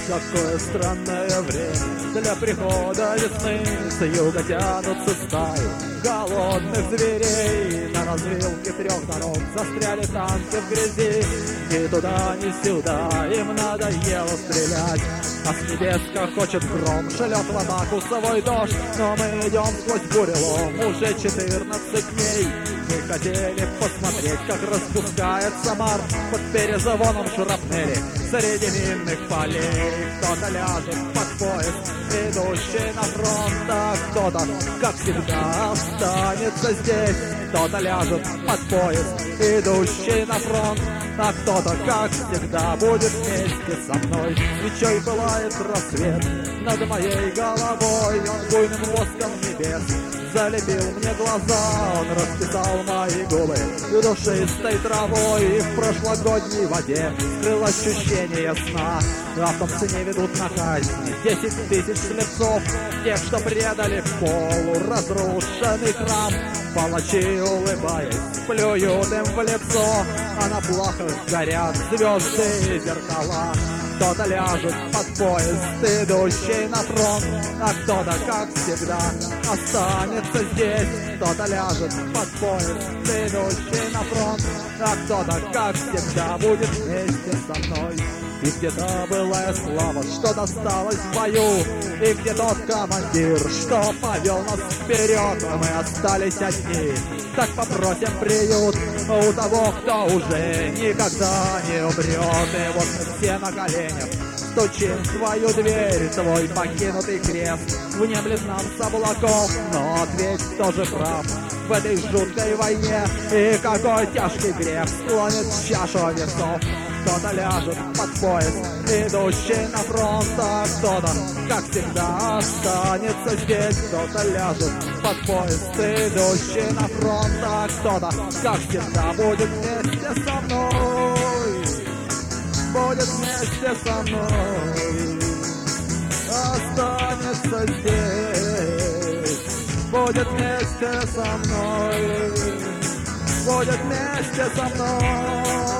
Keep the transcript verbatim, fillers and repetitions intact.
Какое странное время для прихода весны. С юга тянутся стаи голодных зверей. На развилке трех дорог застряли танки в грязи. Ни туда, ни сюда, им надоело стрелять. А с небес хочет гром, шлет в атаку свой дождь. Но мы идем сквозь бурелом уже четырнадцать дней. Мы хотели посмотреть, как распускается мар под перезвоном шрапнели среди минных полей. Кто-то ляжет под поезд, идущий на фронт, а кто-то, как всегда, останется здесь. Кто-то ляжет под поезд, идущий на фронт, а кто-то, как всегда, будет вместе со мной. Свечой пылает рассвет над моей головой. Он буйным воском небес залепил мне глаза. Он расписал мои губы душистой травой. И в прошлогодней воде скрыл ощущение сна. А в том сне ведут на казни десять тысяч слепцов, тех, что предали в полуразрушенный храм. Палачи, улыбаясь, плюют им в лицо, а на плахах горят звезды и зеркала. Кто-то ляжет под поезд, идущий на фронт, а кто-то, как всегда, останется здесь. Кто-то ляжет под поезд, идущий на фронт, а кто-то, как всегда, будет вместе со мной. И где та былая слава, что досталась в бою, и где тот командир, что повел нас вперед, а мы остались одни. Так попросим приют у того, кто уже никогда не умрет. И вот мы все на коленях стучим в твою дверь, твой покинутый крест в небе нам с облаков. Но ответь, кто же прав в этой жуткой войне, и какой тяжкий грех склонит чашу весов. Кто-то ляжет под поезд, идущий на фронт, а кто-то, как всегда, останется здесь. Кто-то ляжет под поезд, идущий на фронт, а кто-то, как всегда, будет вместе со мной. Будет вместе со мной, останется здесь. Будет вместе со мной, будет вместе со мной.